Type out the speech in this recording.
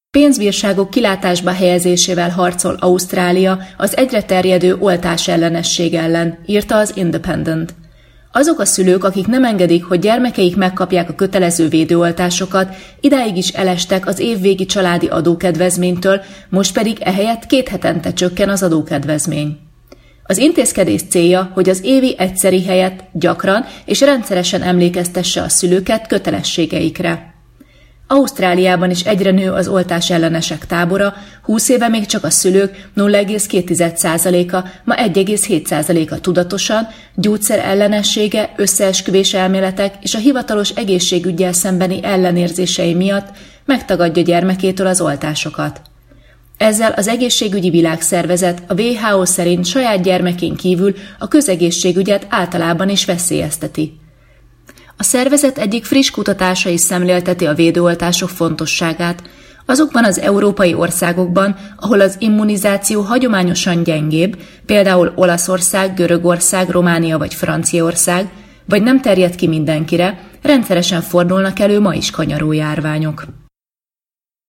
Pénzbírságok kilátásba helyezésével harcol Ausztrália az egyre terjedő oltásellenesség ellen, írta az Independent. Azok a szülők, akik nem engedik, hogy gyermekeik megkapják a kötelező védőoltásokat, idáig is elestek az évvégi családi adókedvezménytől, most pedig ehelyett 2 hetente csökken az adókedvezmény. Az intézkedés célja, hogy az évi egyszeri helyett gyakran és rendszeresen emlékeztesse a szülőket kötelességeikre. Ausztráliában is egyre nő az oltás ellenesek tábora, 20 éve még csak a szülők 0,2%-a, ma 1,7%-a tudatosan, gyógyszer ellenessége, összeesküvés elméletek és a hivatalos egészségüggyel szembeni ellenérzései miatt megtagadja gyermekétől az oltásokat. Ezzel az Egészségügyi Világszervezet a WHO szerint saját gyermekén kívül a közegészségügyet általában is veszélyezteti. A szervezet egyik friss kutatása is szemlélteti a védőoltások fontosságát. Azokban az európai országokban, ahol az immunizáció hagyományosan gyengébb, például Olaszország, Görögország, Románia vagy Franciaország, vagy nem terjed ki mindenkire, rendszeresen fordulnak elő ma is kanyaró járványok.